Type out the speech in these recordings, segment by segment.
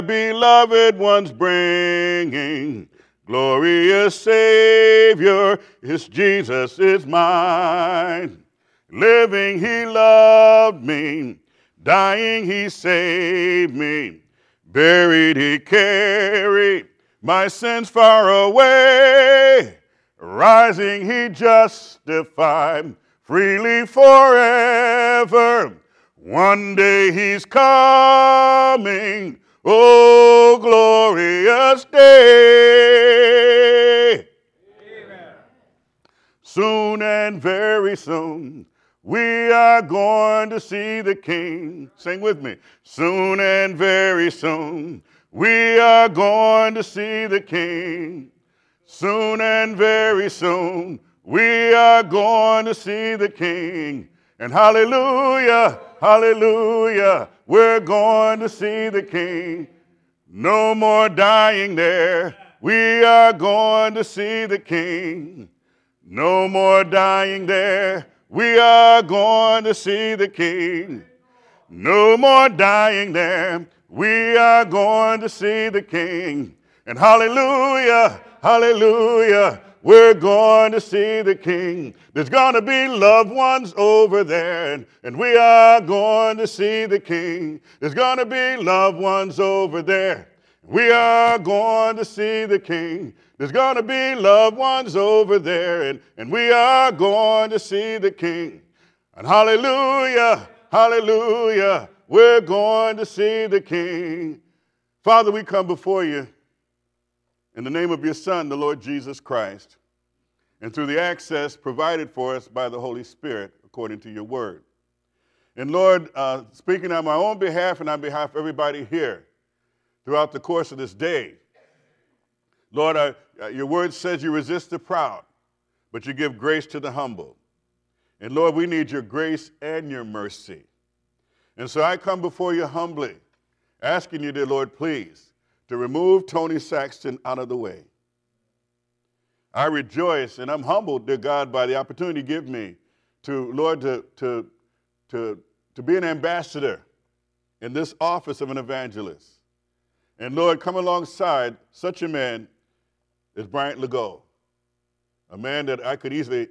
beloved ones bringing. Glorious Savior, it's Jesus is mine. Living, he loved me. Dying, he saved me. Buried, he carried my sins far away. Rising, he justified freely forever. One day he's coming. Oh, glorious day. Amen. Soon and very soon, we are going to see the King. Sing with me. Soon and very soon, we are going to see the King. Soon and very soon, we are going to see the King. And hallelujah, hallelujah, we're going to see the King. No more dying there. We are going to see the King. No more dying there. We are going to see the King. No more dying there. We are going to see the King. And hallelujah, hallelujah, we're going to see the King. There's going to be loved ones over there, and we are going to see the King. There's going to be loved ones over there. We are going to see the King. There's going to be loved ones over there, and we are going to see the King. And hallelujah, hallelujah, we're going to see the King. Father, we come before you in the name of your Son, the Lord Jesus Christ, and through the access provided for us by the Holy Spirit, according to your word. And Lord, speaking on my own behalf and on behalf of everybody here throughout the course of this day, Lord, your word says you resist the proud, but you give grace to the humble. And Lord, we need your grace and your mercy. And so I come before you humbly, asking you, dear Lord, please, to remove Tony Saxton out of the way. I rejoice and I'm humbled, dear God, by the opportunity you give me to, Lord, to be an ambassador in this office of an evangelist. And Lord, come alongside such a man as Bryant Legault, a man that he could easily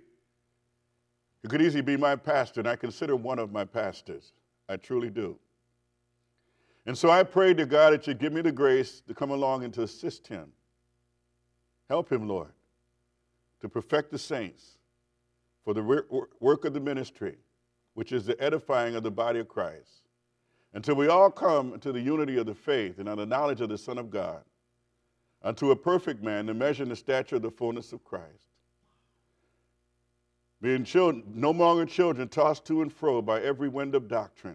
be my pastor, and I consider one of my pastors. I truly do. And so I pray to God that you give me the grace to come along and to assist him. Help him, Lord, to perfect the saints for the work of the ministry, which is the edifying of the body of Christ, until we all come into the unity of the faith and on the knowledge of the Son of God, unto a perfect man, the measure and the stature of the fullness of Christ. Being children, no longer children, tossed to and fro by every wind of doctrine,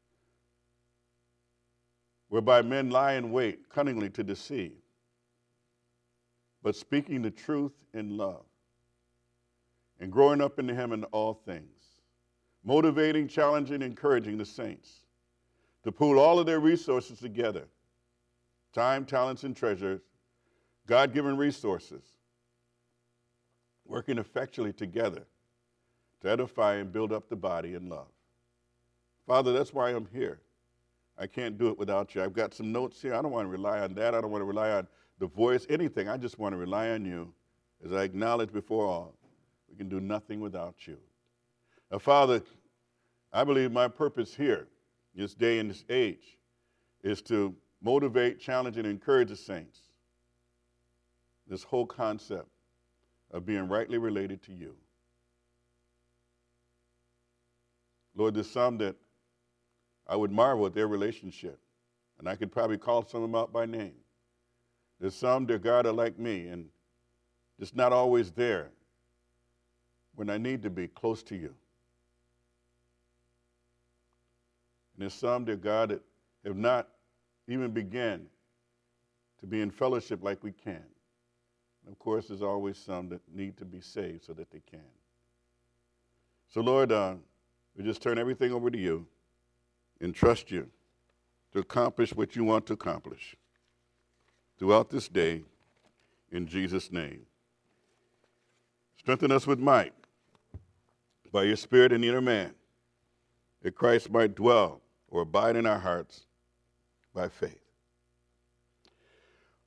whereby men lie in wait cunningly to deceive, but speaking the truth in love, and growing up into him in all things, motivating, challenging, encouraging the saints to pool all of their resources together, time, talents, and treasures, God-given resources, working effectually together to edify and build up the body in love. Father, that's why I'm here. I can't do it without you. I've got some notes here. I don't want to rely on that. I don't want to rely on the voice, anything. I just want to rely on you. As I acknowledge before all, we can do nothing without you. Now, Father, I believe my purpose here, this day and this age, is to motivate, challenge, and encourage the saints. This whole concept of being rightly related to you. Lord, there's some that I would marvel at their relationship, and I could probably call some of them out by name. There's some, dear God, are like me and just not always there when I need to be close to you. And there's some, dear God, that have not even begun to be in fellowship like we can. And of course, there's always some that need to be saved so that they can. So, Lord, we just turn everything over to you and trust you to accomplish what you want to accomplish throughout this day, in Jesus' name. Strengthen us with might by your Spirit in the inner man, that Christ might dwell or abide in our hearts by faith.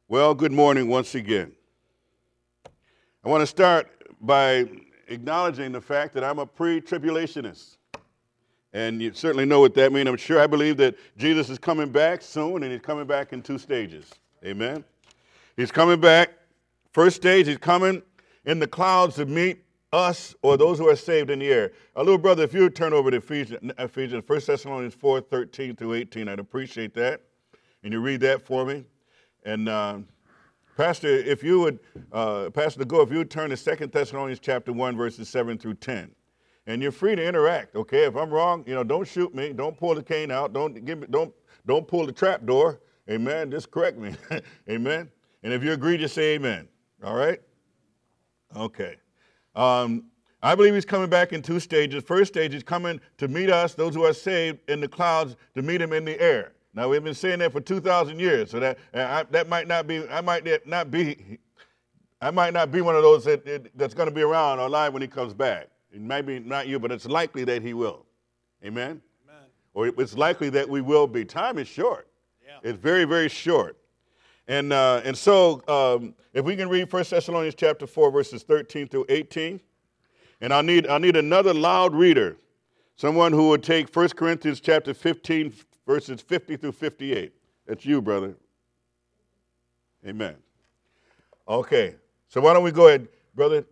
Well, good morning once again. I want to start by acknowledging the fact that I'm a pre-tribulationist. And you certainly know what that means. I believe that Jesus is coming back soon, and he's coming back in two stages. Amen. He's coming back. First stage, he's coming in the clouds to meet us or those who are saved in the air. Little brother, if you would turn over to Ephesians 1 Thessalonians 4:13 through 18, I'd appreciate that. And you read that for me. And Pastor, if you would, Pastor Go, if you would turn to 2 Thessalonians chapter 1, verses 7 through 10. And you're free to interact, okay? If I'm wrong, don't shoot me. Don't pull the cane out. Don't pull the trap door. Amen. Just correct me. Amen. And if you agree, just say amen. All right? Okay. I believe he's coming back in two stages. First stage, he's coming to meet us, those who are saved, in the clouds, to meet him in the air. Now, we've been saying that for 2,000 years, so that might not be, I might not be one of those that's going to be around or alive when he comes back. It might be not you, but it's likely that he will. Amen? Amen. Or it's likely that we will be. Time is short. Yeah. It's very, very short. And so if we can read 1 Thessalonians chapter 4, verses 13 through 18. And I'll need another loud reader, someone who would take 1 Corinthians chapter 15, verses 50 through 58. That's you, brother. Amen. Okay. So why don't we go ahead, brother.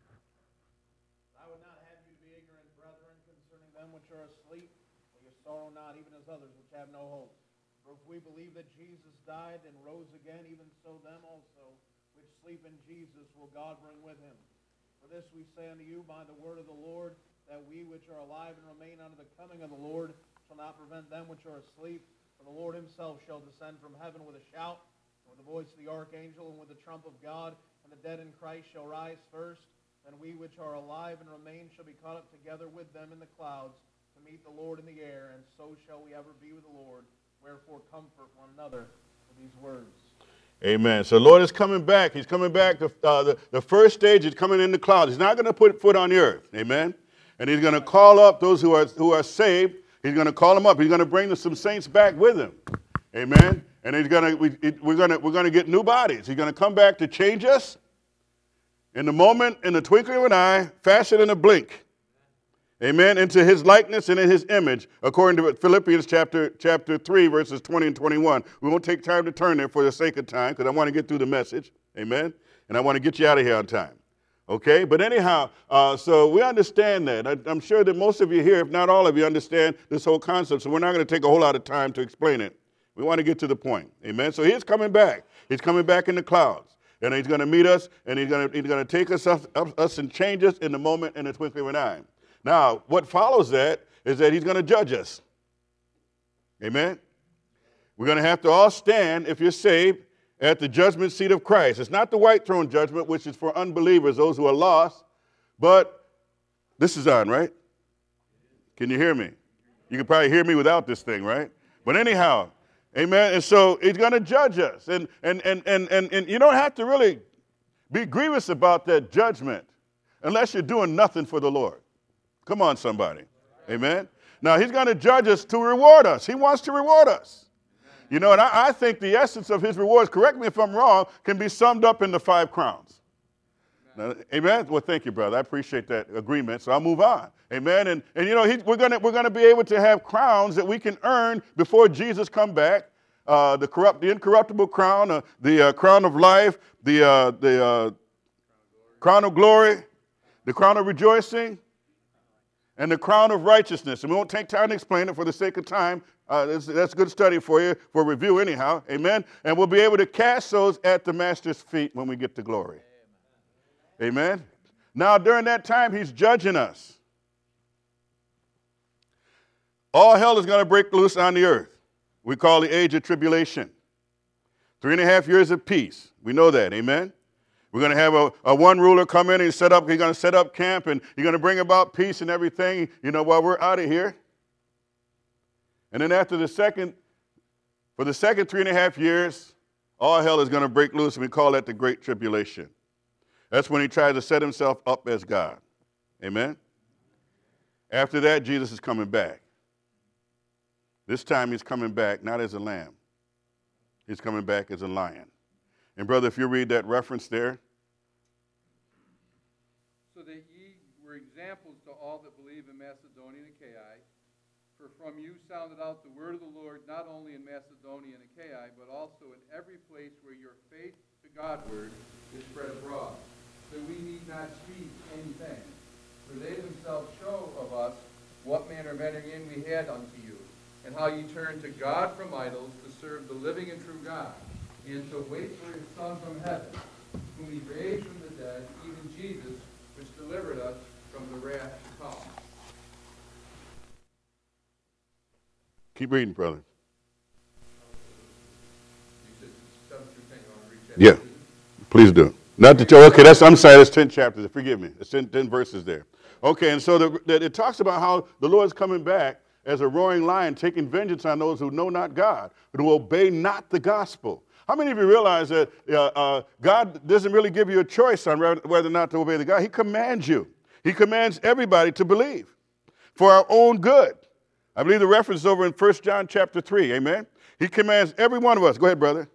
I would not have you be ignorant, brethren, concerning them which are asleep, for you sorrow not, even as others which have no hope. For if we believe that Jesus died and rose again, even so them also which sleep in Jesus will God bring with him. For this we say unto you by the word of the Lord, that we which are alive and remain unto the coming of the Lord shall not prevent them which are asleep. For the Lord himself shall descend from heaven with a shout, and with the voice of the archangel, and with the trump of God, and the dead in Christ shall rise first. Then we which are alive and remain shall be caught up together with them in the clouds to meet the Lord in the air, and so shall we ever be with the Lord. Wherefore comfort one another with these words. Amen. So the Lord is coming back. He's coming back. The first stage is coming in the clouds. He's not going to put foot on the earth. Amen. And he's going to call up those who are saved. He's going to call them up. He's going to bring some saints back with him. Amen. And we're going to get new bodies. He's going to come back to change us in the moment, in the twinkling of an eye, faster than a blink. Amen. Into his likeness and in his image, according to Philippians chapter 3, verses 20 and 21. We won't take time to turn there for the sake of time, because I want to get through the message. Amen. And I want to get you out of here on time. Okay? But anyhow, so we understand that. I'm sure that most of you here, if not all of you, understand this whole concept. So we're not going to take a whole lot of time to explain it. We want to get to the point. Amen. So he's coming back. He's coming back in the clouds. And he's going to meet us, and he's going to take us and change us in the moment, in the twinkling of an eye. Now, what follows that is that he's going to judge us. Amen? We're going to have to all stand, if you're saved, at the judgment seat of Christ. It's not the white throne judgment, which is for unbelievers, those who are lost, but this is on, right? Can you hear me? You can probably hear me without this thing, right? But anyhow, amen? And so he's going to judge us. And you don't have to really be grievous about that judgment unless you're doing nothing for the Lord. Come on, somebody. Amen. Now, he's going to judge us to reward us. He wants to reward us. And I think the essence of his rewards, correct me if I'm wrong, can be summed up in the 5 crowns. Now, amen. Well, thank you, brother. I appreciate that agreement. So I'll move on. Amen. And we're going to be able to have crowns that we can earn before Jesus come back. The incorruptible crown, the crown of life, the crown of glory, the crown of rejoicing, and the crown of righteousness. And we won't take time to explain it for the sake of time. That's good study for you, for review anyhow. Amen. And we'll be able to cast those at the Master's feet when we get to glory. Amen. Now, during that time, he's judging us. All hell is going to break loose on the earth. We call the age of tribulation. 3.5 years of peace. We know that. Amen. We're going to have a one ruler come in and he's going to set up camp, and you're going to bring about peace and everything, while we're out of here. And then for the second 3.5 years, all hell is going to break loose, and we call that the Great Tribulation. That's when he tries to set himself up as God. Amen? After that, Jesus is coming back. This time he's coming back not as a lamb. He's coming back as a lion. And brother, if you read that reference there. So that ye were examples to all that believe in Macedonia and Achaia. For from you sounded out the word of the Lord, not only in Macedonia and Achaia, but also in every place where your faith to Godward is spread abroad. So we need not speak anything. For they themselves show of us what manner of entering in we had unto you, and how ye turned to God from idols to serve the living and true God, and to wait for his Son from heaven, whom he raised from the dead, even Jesus, which delivered us from the wrath to come. Keep reading, brother. You said 7 through 10. You want to read that? Yeah, please do. Not that okay, I'm sorry, that's 10 chapters. Forgive me. It's 10 verses there. Okay, and so it talks about how the Lord's coming back as a roaring lion, taking vengeance on those who know not God, but who obey not the gospel. How many of you realize that God doesn't really give you a choice on whether or not to obey the God? He commands you. He commands everybody to believe for our own good. I believe the reference is over in 1 John chapter 3. Amen? He commands every one of us. Go ahead, brother.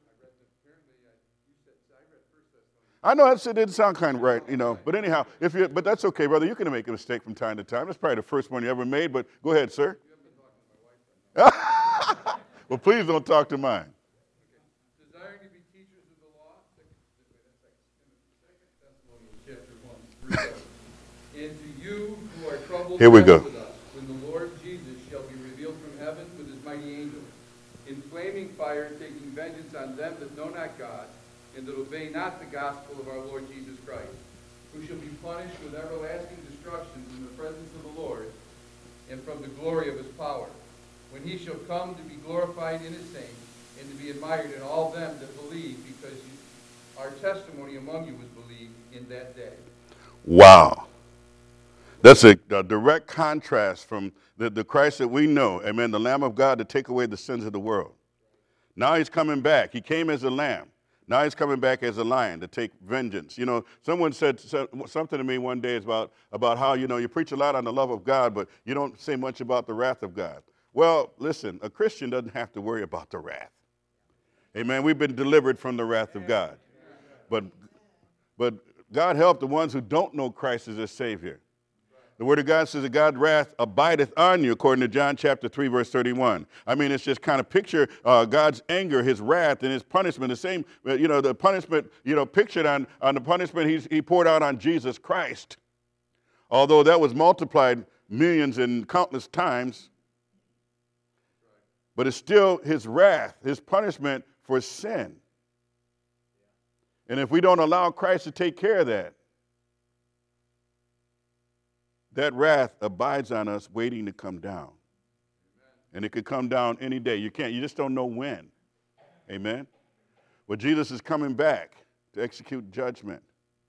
I know that didn't sound kind of right, but anyhow, but that's okay, brother. You can make a mistake from time to time. That's probably the first one you ever made, but go ahead, sir. Well, please don't talk to mine. Desiring to be teachers of the law, 2 Thessalonians chapter 1, and to you who are troubled Here we go. with us, when the Lord Jesus shall be revealed from heaven with his mighty angels, in flaming fire, taking vengeance on them that know not God, and that obey not the gospel of our Lord Jesus Christ, who shall be punished with everlasting destruction from the presence of the Lord and from the glory of his power, when he shall come to be glorified in his saints and to be admired in all them that believe, because our testimony among you was believed in that day. Wow. That's a direct contrast from the Christ that we know, amen, the Lamb of God to take away the sins of the world. Now he's coming back. He came as a lamb. Now he's coming back as a lion to take vengeance. Someone said something to me one day about how, you preach a lot on the love of God, but you don't say much about the wrath of God. Well, listen, a Christian doesn't have to worry about the wrath. Amen. We've been delivered from the wrath of God. But God help the ones who don't know Christ as their Savior. The Word of God says that God's wrath abideth on you, according to John chapter 3, verse 31. I mean, it's just kind of picture God's anger, his wrath, and his punishment. The same, the punishment, pictured on the punishment he poured out on Jesus Christ. Although that was multiplied millions and countless times. But it's still his wrath, his punishment for sin. And if we don't allow Christ to take care of that, that wrath abides on us waiting to come down. Amen. And it could come down any day. You just don't know when. Amen. Well, Jesus is coming back to execute judgment.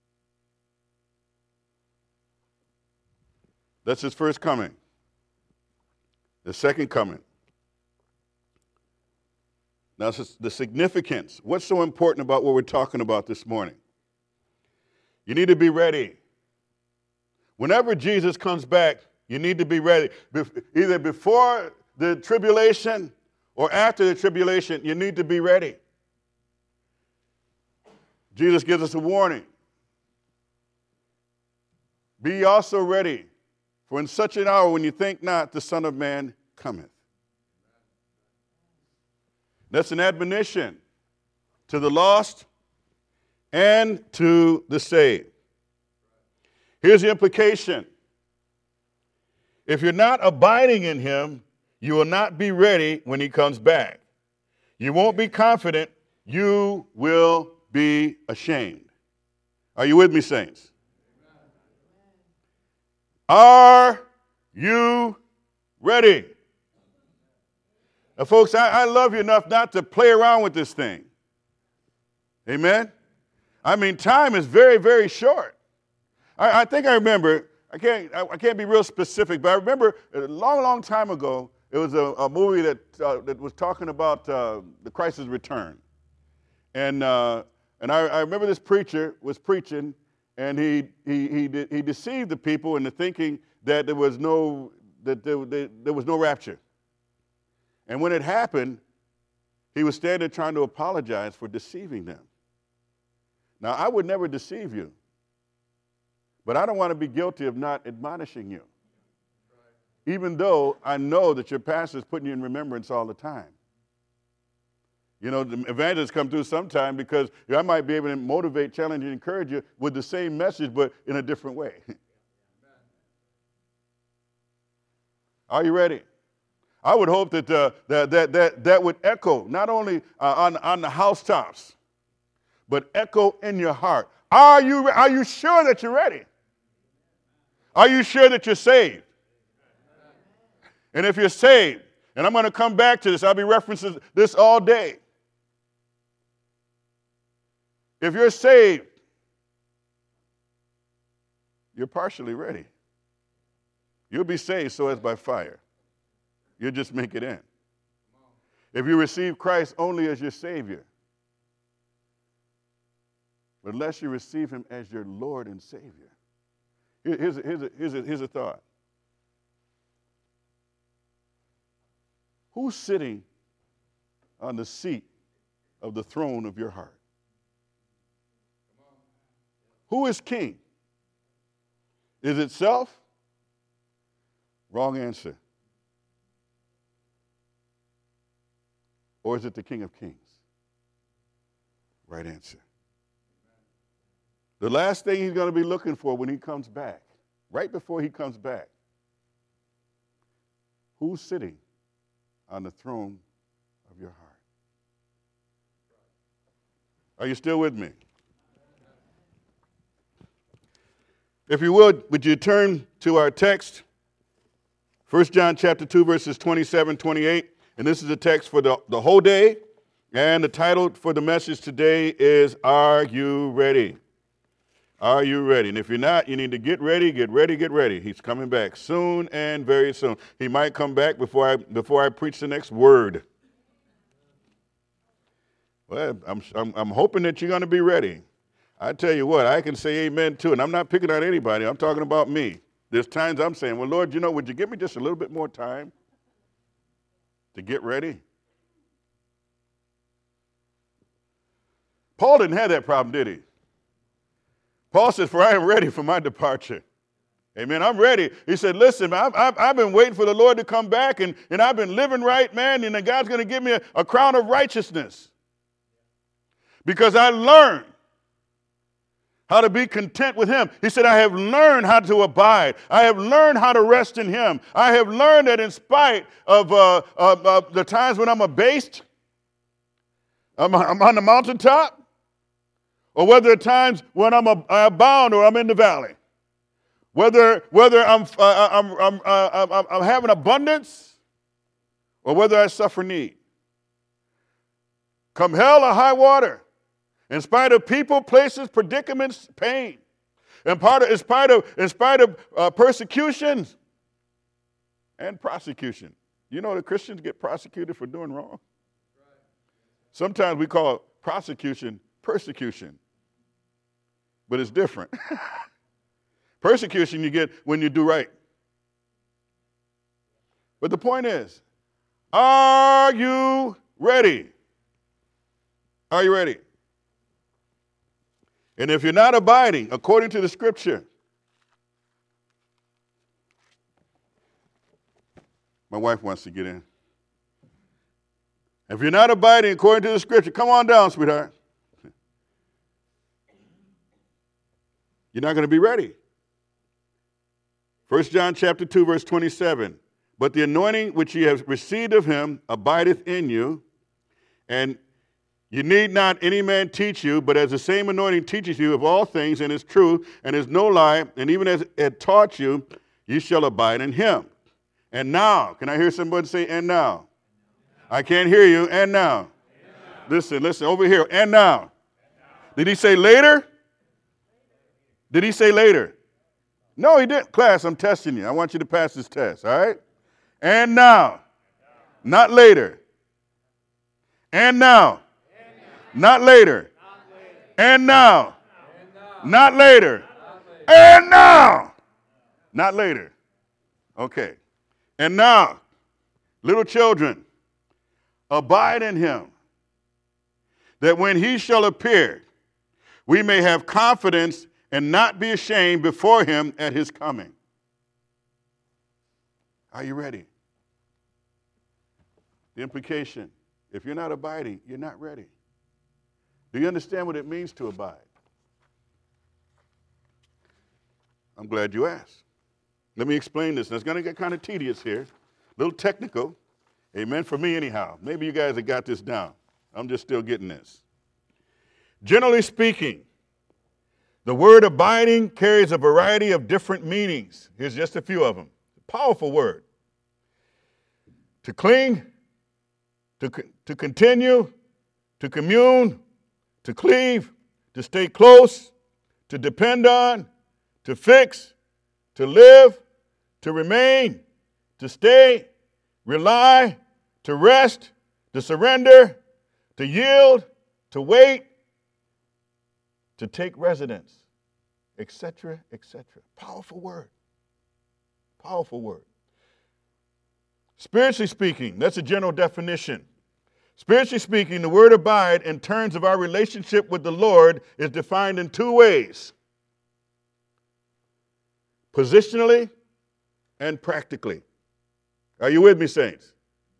That's his first coming. The second coming. Now, the significance. What's so important about what we're talking about this morning? You need to be ready. Whenever Jesus comes back, you need to be ready. Either before the tribulation or after the tribulation, you need to be ready. Jesus gives us a warning. Be also ready, for in such an hour when you think not, the Son of Man cometh. That's an admonition to the lost and to the saved. Here's the implication. If you're not abiding in him, you will not be ready when he comes back. You won't be confident. You will be ashamed. Are you with me, saints? Are you ready? Now, folks, I love you enough not to play around with this thing. Amen? I mean, time is very, very short. I think I remember, I can't be real specific, but I remember a long, long time ago, it was a movie that was talking about the Christ's return. And I remember this preacher was preaching, and he deceived the people into thinking that there was no rapture. And when it happened, he was standing trying to apologize for deceiving them. Now, I would never deceive you, but I don't want to be guilty of not admonishing you, even though I know that your pastor is putting you in remembrance all the time. You know, the evangelists come through sometime because I might be able to motivate, challenge, and encourage you with the same message, but in a different way. Are you ready? I would hope that that would echo not only on the housetops, but echo in your heart. Are you sure that you're ready? Are you sure that you're saved? And if you're saved, and I'm going to come back to this, I'll be referencing this all day. If you're saved, you're partially ready. You'll be saved so as by fire. You'll just make it in. If you receive Christ only as your Savior, but unless you receive him as your Lord and Savior. Here's a thought. Who's sitting on the seat of the throne of your heart? Who is king? Is it self? Wrong answer. Or is it the King of Kings? Right answer. The last thing he's going to be looking for when he comes back, right before he comes back, who's sitting on the throne of your heart? Are you still with me? If you would you turn to our text, 1 John chapter 2, verses 27, 28. And this is the text for the whole day. And the title for the message today is, Are You Ready? Are you ready? And if you're not, you need to get ready, get ready, get ready. He's coming back soon and very soon. He might come back before I preach the next word. Well, I'm hoping that you're going to be ready. I tell you what, I can say amen too, and I'm not picking on anybody. I'm talking about me. There's times I'm saying, well, Lord, would you give me just a little bit more time to get ready? Paul didn't have that problem, did he? Paul says, for I am ready for my departure. Amen. I'm ready. He said, listen, I've been waiting for the Lord to come back, and I've been living right, man, and then God's going to give me a crown of righteousness. Because I learned how to be content with him. He said, I have learned how to abide. I have learned how to rest in him. I have learned that in spite of the times when I'm abased, I'm on the mountaintop, or whether at times when I'm abound or I'm in the valley, whether I'm having abundance or whether I suffer need, come hell or high water, in spite of people, places, predicaments, pain, in spite of persecutions and prosecution. You know that Christians get prosecuted for doing wrong? Sometimes we call prosecution persecution, but it's different. Persecution you get when you do right. But the point is, are you ready? Are you ready? And if you're not abiding according to the scripture, my wife wants to get in. If you're not abiding according to the scripture, come on down, sweetheart. You're not going to be ready. 1 John chapter 2, verse 27. But the anointing which ye have received of him abideth in you, and you need not any man teach you, but as the same anointing teaches you of all things, and is true, and is no lie, and even as it taught you, ye shall abide in him. And now, can I hear somebody say, and now? I can't hear you, and now. Listen, over here, and now. Did he say later? Did he say later? No, he didn't. Class, I'm testing you. I want you to pass this test, all right? And now. Not later. And now. Not later. And now. Not later. And now. Not later. Okay. And now, little children, abide in him, that when he shall appear, we may have confidence and not be ashamed before him at his coming. Are you ready? The implication, if you're not abiding, you're not ready. Do you understand what it means to abide? I'm glad you asked. Let me explain this. Now, it's going to get kind of tedious here, a little technical. Amen, for me anyhow. Maybe you guys have got this down. I'm just still getting this. Generally speaking, the word abiding carries a variety of different meanings. Here's just a few of them. Powerful word. To cling, to continue, to commune, to cleave, to stay close, to depend on, to fix, to live, to remain, to stay, rely, to rest, to surrender, to yield, to wait, to take residence, etc., etc. Powerful word. Powerful word. Spiritually speaking, that's a general definition. Spiritually speaking, the word abide in terms of our relationship with the Lord is defined in two ways. Positionally and practically. Are you with me, saints?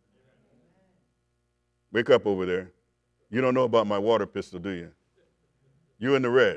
Wake up over there. You don't know about my water pistol, do you? You in the red.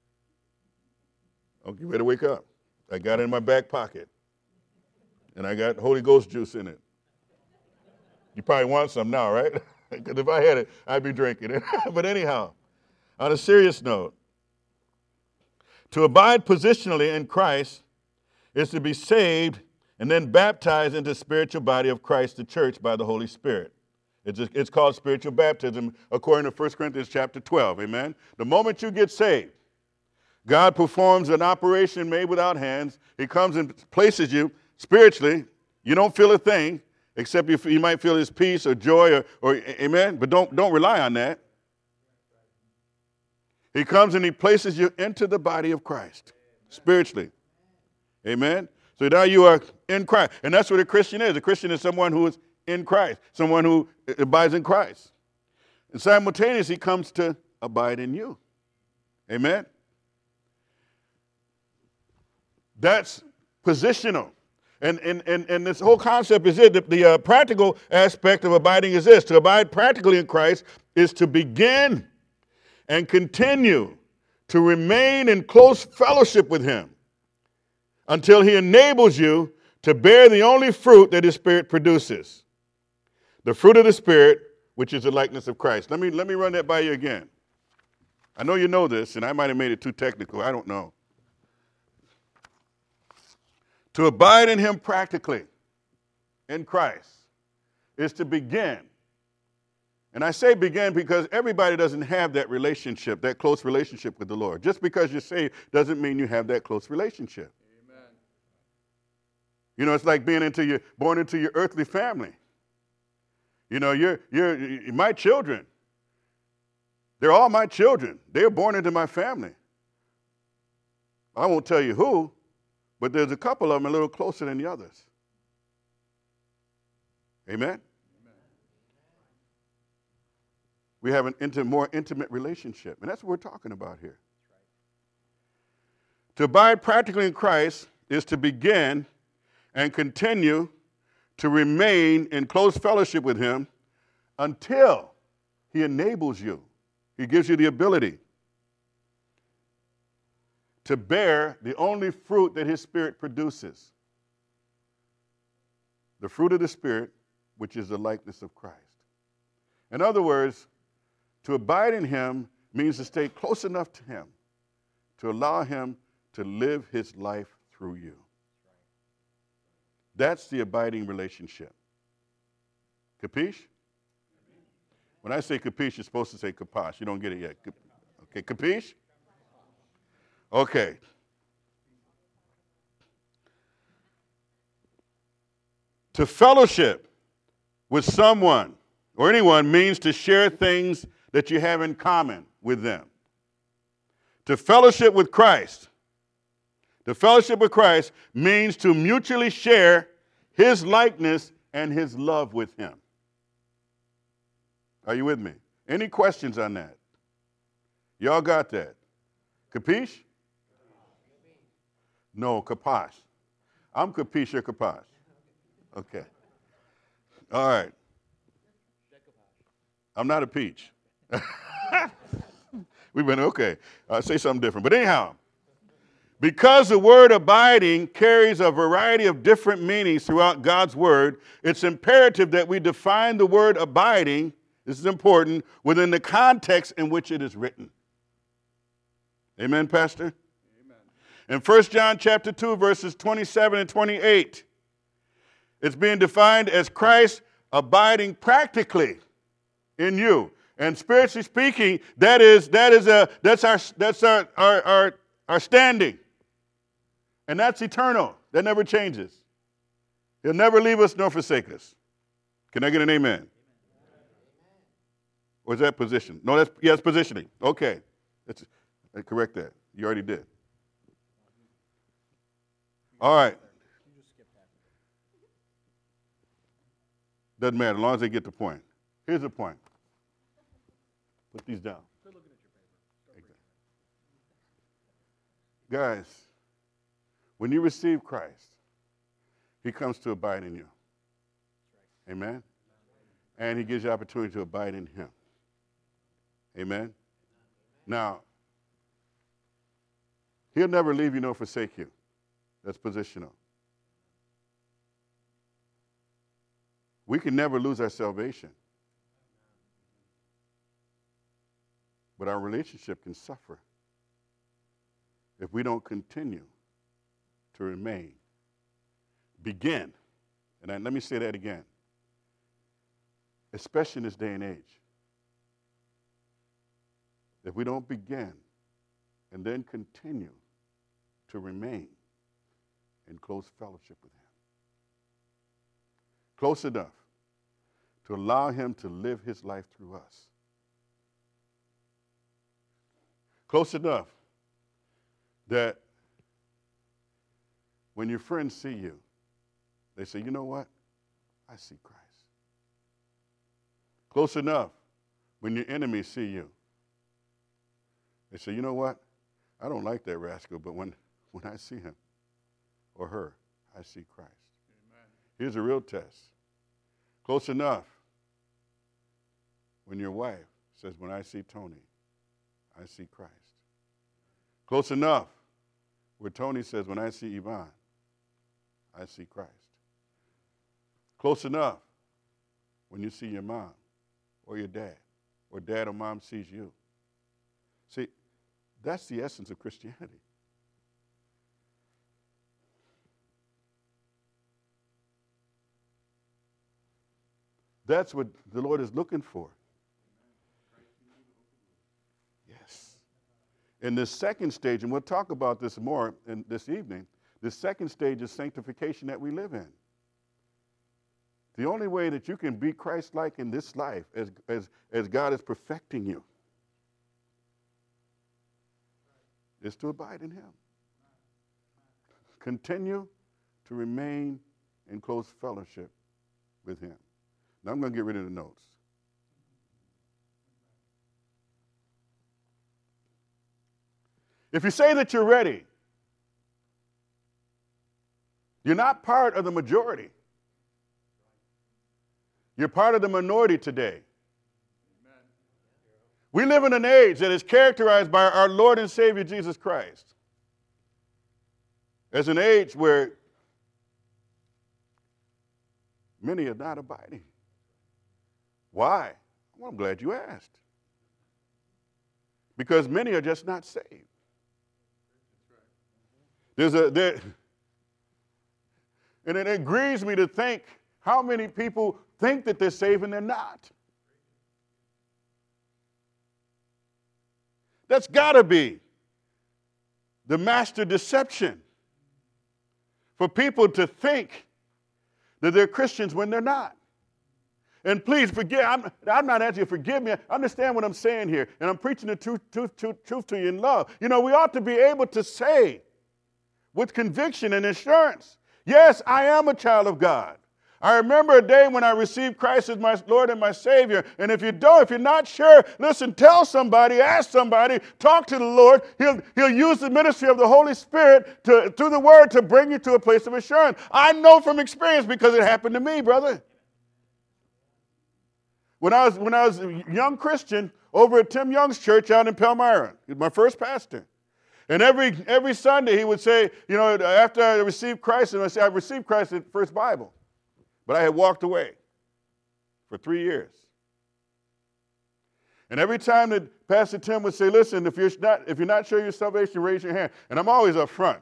Oh, you better wake up. I got it in my back pocket. And I got Holy Ghost juice in it. You probably want some now, right? Because if I had it, I'd be drinking it. But anyhow, on a serious note, to abide positionally in Christ is to be saved and then baptized into the spiritual body of Christ, the church, by the Holy Spirit. It's called spiritual baptism according to 1 Corinthians chapter 12, amen? The moment you get saved, God performs an operation made without hands. He comes and places you spiritually. You don't feel a thing, except you might feel his peace or joy or amen? But don't rely on that. He comes and he places you into the body of Christ, spiritually. Amen? So now you are in Christ. And that's what a Christian is. A Christian is someone who is in Christ, someone who abides in Christ. And simultaneously, he comes to abide in you. Amen? That's positional. And this whole concept is it. The practical aspect of abiding is this. To abide practically in Christ is to begin and continue to remain in close fellowship with him until he enables you to bear the only fruit that his Spirit produces. The fruit of the Spirit, which is the likeness of Christ. Let me run that by you again. I know you know this, and I might have made it too technical. I don't know. To abide in him practically, in Christ, is to begin. And I say begin because everybody doesn't have that relationship, that close relationship with the Lord. Just because you're saved doesn't mean you have that close relationship. Amen. You know, it's like being born into your earthly family. You know, you're my children. They're all my children. They're born into my family. I won't tell you who, but there's a couple of them a little closer than the others. Amen? Amen. We have a more intimate relationship, and that's what we're talking about here. To abide practically in Christ is to begin and continue to remain in close fellowship with him until he enables you. He gives you the ability to bear the only fruit that his Spirit produces. The fruit of the Spirit, which is the likeness of Christ. In other words, to abide in him means to stay close enough to him to allow him to live his life through you. That's the abiding relationship. Capiche? When I say capiche, you're supposed to say kaposh. You don't get it yet. Okay, capiche? Okay. To fellowship with someone or anyone means to share things that you have in common with them. To fellowship with Christ. To fellowship with Christ means to mutually share his likeness and his love with him. Are you with me? Any questions on that? Y'all got that? Capiche? No, kaposh. I'm capiche, you're kaposh. Okay. All right. I'm not a peach. We've been, okay. Say something different. But anyhow, because the word abiding carries a variety of different meanings throughout God's word, it's imperative that we define the word abiding, this is important, within the context in which it is written. Amen, Pastor? Amen. In 1 John chapter 2, verses 27 and 28, it's being defined as Christ abiding practically in you. And spiritually speaking, that's our standing. And that's eternal. That never changes. He'll never leave us nor forsake us. Can I get an amen? Or is that position? No, that's positioning. Okay. Correct that. You already did. All right. Doesn't matter, as long as they get the point. Here's the point. Put these down. Guys, when you receive Christ, he comes to abide in you. Amen? And he gives you opportunity to abide in him. Amen? Now, he'll never leave you nor forsake you. That's positional. We can never lose our salvation. But our relationship can suffer if we don't continue to remain. Begin. And let me say that again. Especially in this day and age. If we don't begin and then continue to remain in close fellowship with him. Close enough to allow him to live his life through us. Close enough that when your friends see you, they say, you know what? I see Christ. Close enough when your enemies see you, they say, you know what? I don't like that rascal, but when I see him or her, I see Christ. Amen. Here's a real test. Close enough when your wife says, when I see Tony, I see Christ. Close enough where Tony says, when I see Yvonne, I see Christ. Close enough when you see your mom or your dad, or dad or mom sees you. See, that's the essence of Christianity. That's what the Lord is looking for. Yes. In this second stage, and we'll talk about this more this evening, the second stage is sanctification that we live in. The only way that you can be Christ-like in this life as God is perfecting you is to abide in him. Continue to remain in close fellowship with him. Now I'm going to get rid of the notes. If you say that you're ready, you're not part of the majority. You're part of the minority today. Amen. We live in an age that is characterized by our Lord and Savior Jesus Christ as an age where many are not abiding. Why? Well, I'm glad you asked. Because many are just not saved. And it grieves me to think how many people think that they're saved and they're not. That's got to be the master deception for people to think that they're Christians when they're not. And please forgive, I'm not asking you to forgive me. Understand what I'm saying here. And I'm preaching the truth to you in love. You know, we ought to be able to say with conviction and assurance, yes, I am a child of God. I remember a day when I received Christ as my Lord and my Savior. And if you're not sure, listen, tell somebody, ask somebody, talk to the Lord. He'll use the ministry of the Holy Spirit through the Word to bring you to a place of assurance. I know from experience because it happened to me, brother. When I was a young Christian over at Tim Young's church out in Palmyra, he was my first pastor. And every Sunday he would say, after I received Christ, and I say, I received Christ at First Bible. But I had walked away for 3 years. And every time that Pastor Tim would say, listen, if you're not sure your salvation, raise your hand. And I'm always up front.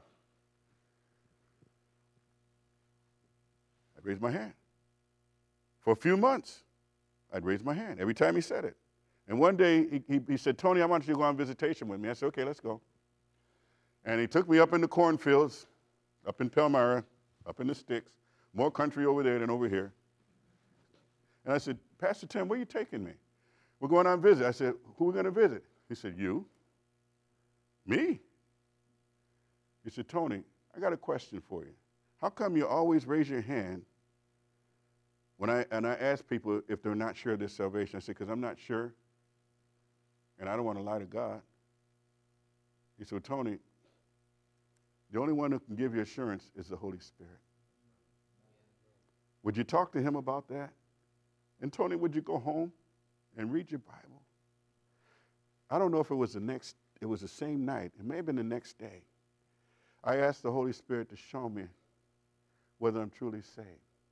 I'd raise my hand. For a few months, I'd raise my hand every time he said it. And one day he said, Tony, I want you to go on visitation with me. I said, okay, let's go. And he took me up in the cornfields, up in Palmyra, up in the sticks. More country over there than over here. And I said, Pastor Tim, where are you taking me? We're going on visit. I said, who are we going to visit? He said, you? Me? He said, Tony, I got a question for you. How come you always raise your hand when I ask people if they're not sure of their salvation? I said, because I'm not sure, and I don't want to lie to God. He said, Tony, the only one who can give you assurance is the Holy Spirit. Would you talk to him about that? And Tony, would you go home and read your Bible? I don't know if it was the same night. It may have been the next day. I asked the Holy Spirit to show me whether I'm truly saved.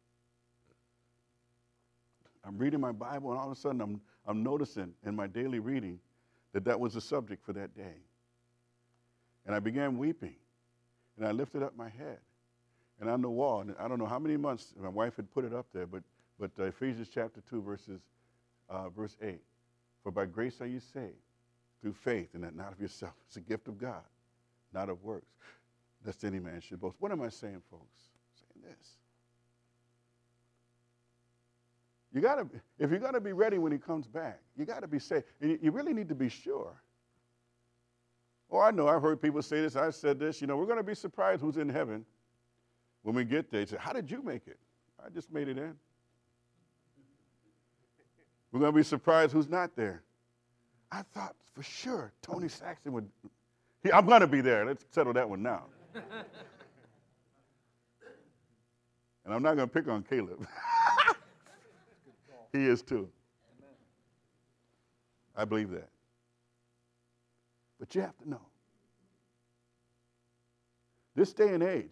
I'm reading my Bible, and all of a sudden I'm noticing in my daily reading that was the subject for that day. And I began weeping, and I lifted up my head. And on the wall, and I don't know how many months my wife had put it up there, but Ephesians chapter 2, verse 8. For by grace are you saved, through faith, and that not of yourself. It's a gift of God, not of works, lest any man should boast. What am I saying, folks? I'm saying this. If you're gonna be ready when he comes back, you gotta be saved. And you really need to be sure. Oh, I know, I've heard people say this, I've said this, we're gonna be surprised who's in heaven. When we get there, he said, how did you make it? I just made it in. We're going to be surprised who's not there. I thought for sure Tony Saxton would. I'm going to be there. Let's settle that one now. And I'm not going to pick on Caleb. He is too. I believe that. But you have to know. This day and age,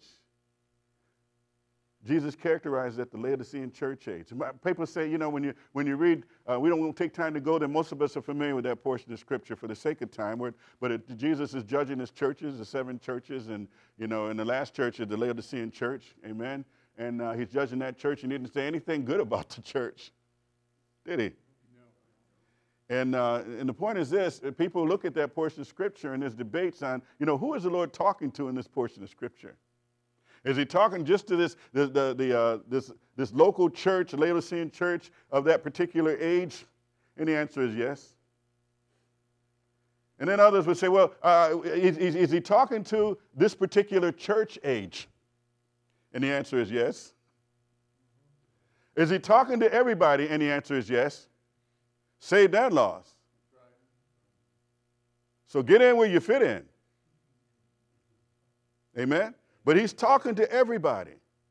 Jesus characterized it the Laodicean church age. People say, when you read, we don't take time to go there. Most of us are familiar with that portion of Scripture for the sake of time. Jesus is judging his churches, the 7 churches, and, and the last church is the Laodicean church. Amen. And he's judging that church, and he didn't say anything good about the church, did he? No. And the point is this: people look at that portion of Scripture, and there's debates on, who is the Lord talking to in this portion of Scripture? Is he talking just to this local church, Laodicean church of that particular age? And the answer is yes. And then others would say, well, is he talking to this particular church age? And the answer is yes. Is he talking to everybody? And the answer is yes. Saved and lost. So get in where you fit in. Amen? But he's talking to everybody.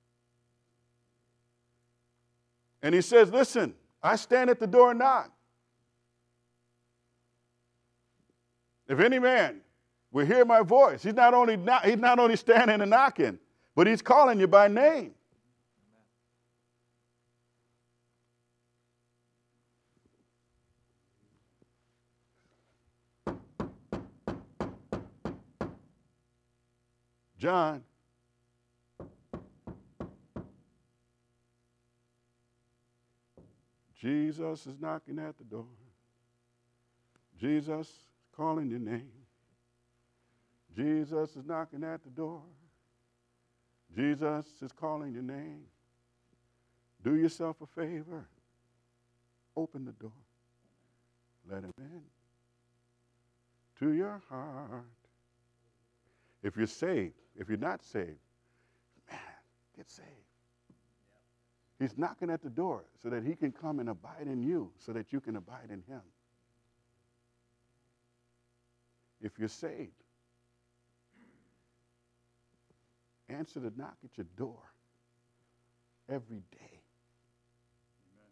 And he says, listen, I stand at the door and knock. If any man will hear my voice, he's not only standing and knocking, but he's calling you by name. John. Jesus is knocking at the door. Jesus is calling your name. Jesus is knocking at the door. Jesus is calling your name. Do yourself a favor. Open the door. Let him in to your heart. If you're saved, if you're not saved, man, get saved. He's knocking at the door so that he can come and abide in you, so that you can abide in him. If you're saved, answer the knock at your door every day. Amen.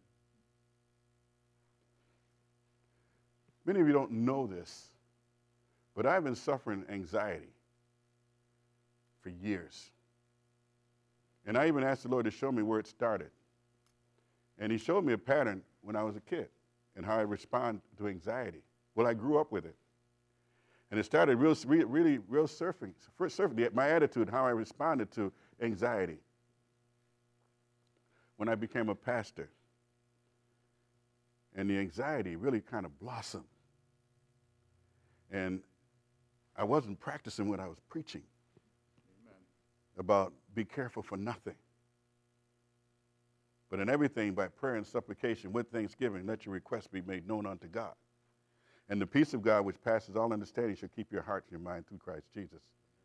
Many of you don't know this, but I've been suffering anxiety for years. And I even asked the Lord to show me where it started. And he showed me a pattern when I was a kid and how I respond to anxiety. Well, I grew up with it. And it started real surfing. My attitude, how I responded to anxiety. When I became a pastor. And the anxiety really kind of blossomed. And I wasn't practicing what I was preaching. Amen. About be careful for nothing. But in everything, by prayer and supplication, with thanksgiving, let your requests be made known unto God. And the peace of God, which passes all understanding, shall keep your heart and your mind through Christ Jesus.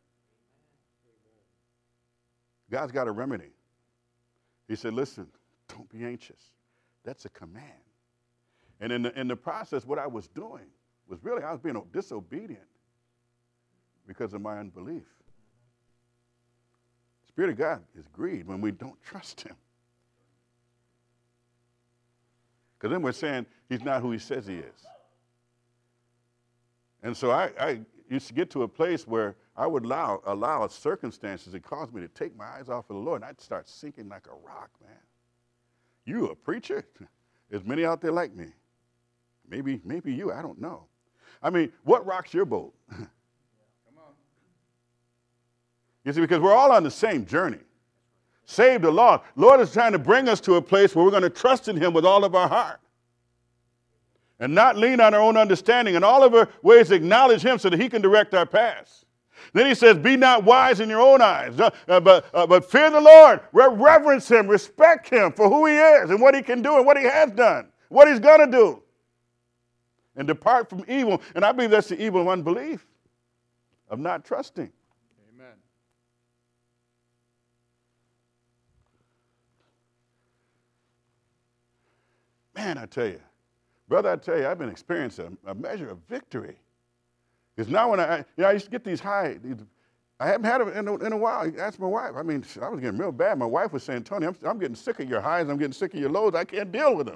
God's got a remedy. He said, listen, don't be anxious. That's a command. And in the process, what I was doing was really, I was being disobedient because of my unbelief. The Spirit of God is grieved when we don't trust him. Because then we're saying he's not who he says he is. And so I used to get to a place where I would allow circumstances that caused me to take my eyes off of the Lord, and I'd start sinking like a rock, man. You a preacher? There's many out there like me. Maybe you, I don't know. I mean, what rocks your boat? Come on. You see, because we're all on the same journey. Saved or lost. Lord is trying to bring us to a place where we're going to trust in him with all of our heart. And not lean on our own understanding. And all of our ways acknowledge him so that he can direct our paths. Then he says, be not wise in your own eyes, but fear the Lord. Reverence him, respect him for who he is and what he can do and what he has done, what he's going to do. And depart from evil. And I believe that's the evil of unbelief, of not trusting. Amen. Man, I tell you. Brother, I tell you, I've been experiencing a measure of victory. Because now when I used to get these high, I haven't had it in a while. I asked my wife. I mean, I was getting real bad. My wife was saying, Tony, I'm getting sick of your highs. I'm getting sick of your lows. I can't deal with them.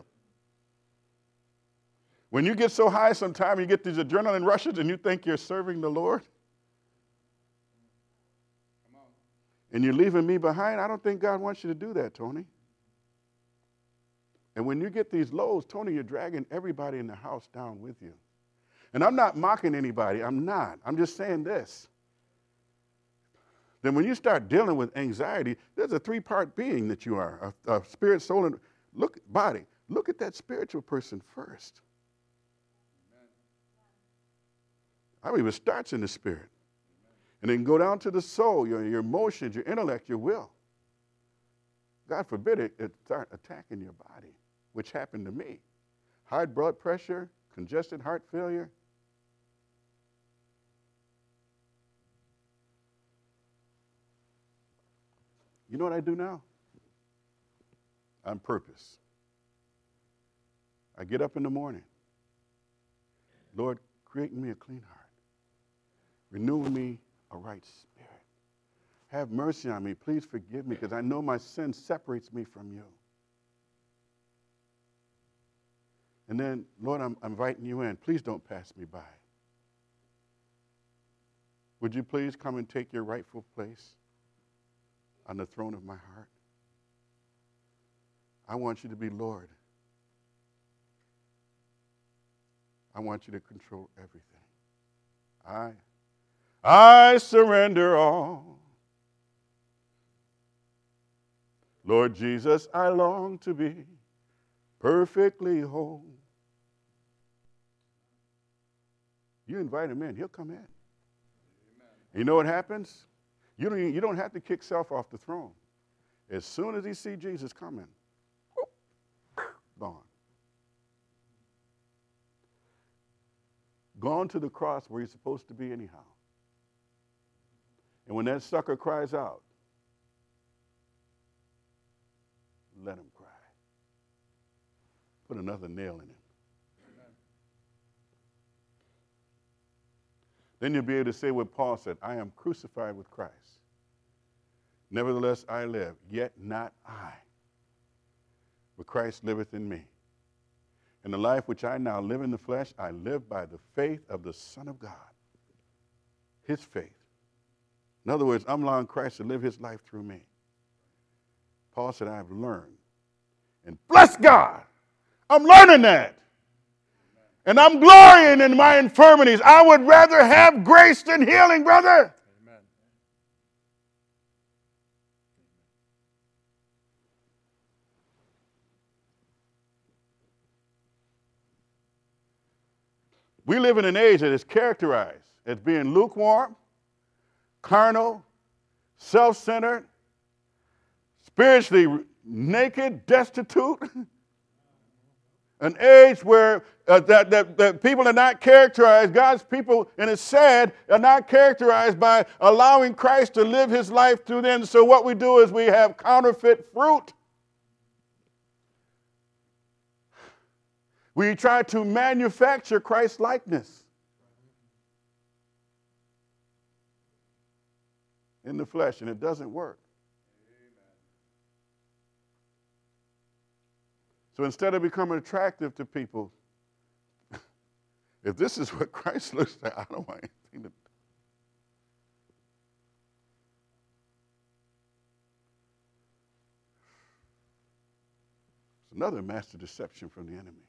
When you get so high sometime, you get these adrenaline rushes and you think you're serving the Lord. Come on. And you're leaving me behind. I don't think God wants you to do that, Tony. And when you get these lows, Tony, you're dragging everybody in the house down with you. And I'm not mocking anybody. I'm not. I'm just saying this. Then when you start dealing with anxiety, there's a three-part being that you are, a spirit, soul, and body. Look at that spiritual person first. Amen. I believe it starts in the spirit. Amen. And then go down to the soul, your emotions, your intellect, your will. God forbid it start attacking your body, which happened to me. High blood pressure, congested heart failure. You know what I do now? On purpose. I get up in the morning. Lord, create in me a clean heart. Renew in me a right spirit. Have mercy on me. Please forgive me because I know my sin separates me from you. And then, Lord, I'm inviting you in. Please don't pass me by. Would you please come and take your rightful place on the throne of my heart? I want you to be Lord. I want you to control everything. I surrender all. Lord Jesus, I long to be perfectly whole. You invite him in, he'll come in. Amen. You know what happens? You don't have to kick self off the throne. As soon as he sees Jesus coming, whoop, gone. Gone to the cross where he's supposed to be anyhow. And when that sucker cries out, let him cry. put another nail in him. Then you'll be able to say what Paul said, I am crucified with Christ. Nevertheless I live, yet not I, but Christ liveth in me. And the life which I now live in the flesh, I live by the faith of the Son of God. His faith. In other words, I'm allowing Christ to live his life through me. Paul said, I've learned. And bless God, I'm learning that. And I'm glorying in my infirmities. I would rather have grace than healing, brother. Amen. We live in an age that is characterized as being lukewarm, carnal, self-centered, spiritually naked, destitute. An age where that people are not characterized, God's people, and it's sad, are not characterized by allowing Christ to live his life through them. So what we do is we have counterfeit fruit. We try to manufacture Christ's likeness in the flesh, and it doesn't work. So instead of becoming attractive to people, if this is what Christ looks like, I don't want anything to. It's another master deception from the enemy.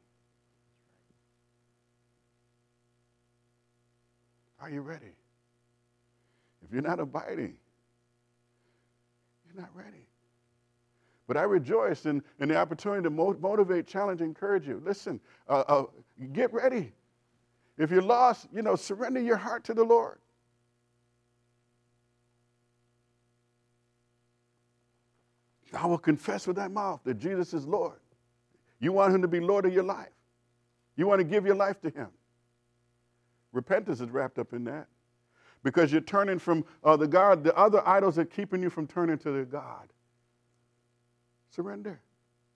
Are you ready? If you're not abiding, you're not ready. But I rejoice in the opportunity to motivate, challenge, encourage you. Listen, get ready. If you're lost, surrender your heart to the Lord. I will confess with thy mouth that Jesus is Lord. You want him to be Lord of your life. You want to give your life to him. Repentance is wrapped up in that. Because you're turning from the other idols are keeping you from turning to the God. Surrender.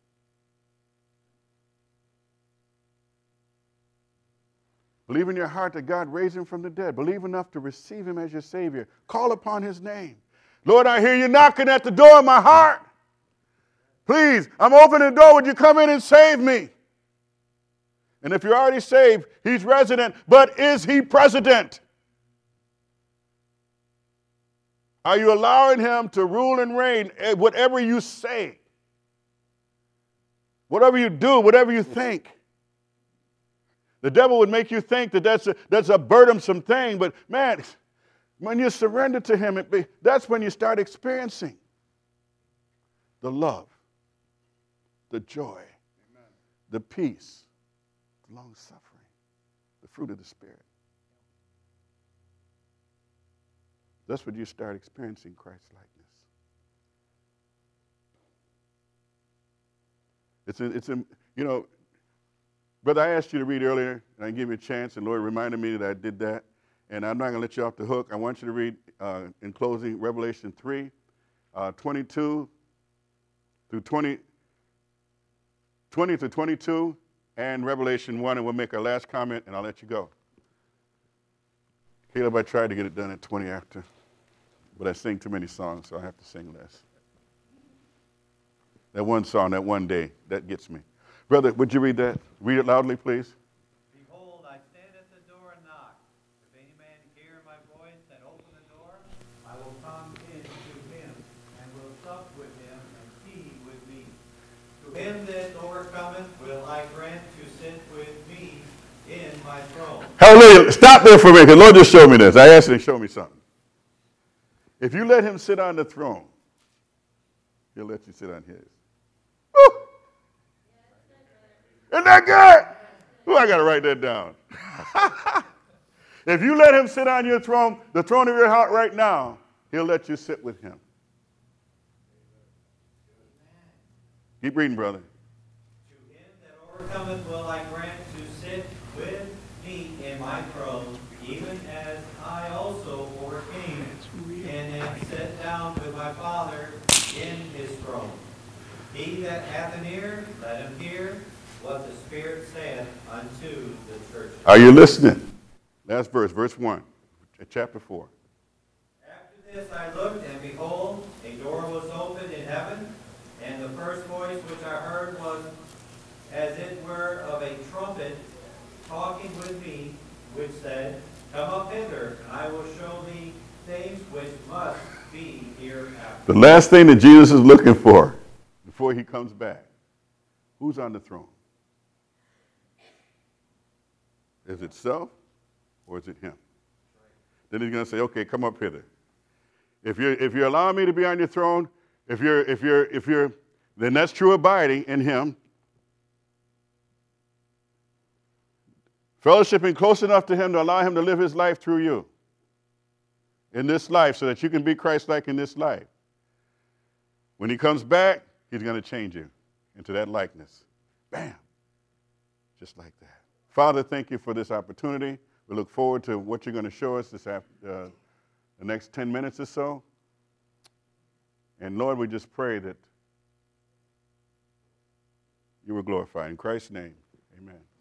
Believe in your heart that God raised him from the dead. Believe enough to receive him as your Savior. Call upon his name. Lord, I hear you knocking at the door of my heart. Please, I'm opening the door. Would you come in and save me? And if you're already saved, he's resident, but is he president? Are you allowing him to rule and reign at whatever you say? Whatever you do, whatever you think. The devil would make you think that that's a burdensome thing, but man, when you surrender to him, that's when you start experiencing the love, the joy, amen, the peace, the long-suffering, the fruit of the Spirit. That's when you start experiencing Christ's likeness. Brother, I asked you to read earlier, and I gave you a chance, and Lord reminded me that I did that. And I'm not going to let you off the hook. I want you to read, in closing, Revelation 3, 22 through 20 to 22, and Revelation 1, and we'll make our last comment, and I'll let you go. Caleb, I tried to get it done at 20 after, but I sing too many songs, so I have to sing less. That one song, that one day, that gets me. Brother, would you read that? Read it loudly, please. Behold, I stand at the door and knock. If any man hear my voice and open the door, I will come in to him, and will sup with him, and he with me. To him that overcometh will I grant to sit with me in my throne. Hallelujah. Stop there for a minute, because Lord just showed me this. I asked him to show me something. If you let him sit on the throne, he'll let you sit on his. Woo! Isn't that good? Ooh, I got to write that down. If you let him sit on your throne, the throne of your heart right now, he'll let you sit with him. Keep reading, brother. To him that overcometh will I grant to sit with me in my throne, even as I also overcame and am set down with my Father in his throne. He that hath an ear, let him hear what the Spirit saith unto the churches. Are you listening? Last verse, verse 1, chapter 4. After this I looked, and behold, a door was opened in heaven, and the first voice which I heard was as it were of a trumpet talking with me, which said, Come up hither, and I will show thee things which must be hereafter. The last thing that Jesus is looking for before he comes back, who's on the throne? Is it self or is it him? Then he's going to say, okay, come up hither. If you're allowing me to be on your throne, then that's true abiding in him. Fellowshipping close enough to him to allow him to live his life through you in this life so that you can be Christ-like in this life. When he comes back, he's going to change you into that likeness. Bam! Just like that. Father, thank you for this opportunity. We look forward to what you're going to show us the next 10 minutes or so. And Lord, we just pray that you were glorified. In Christ's name, amen.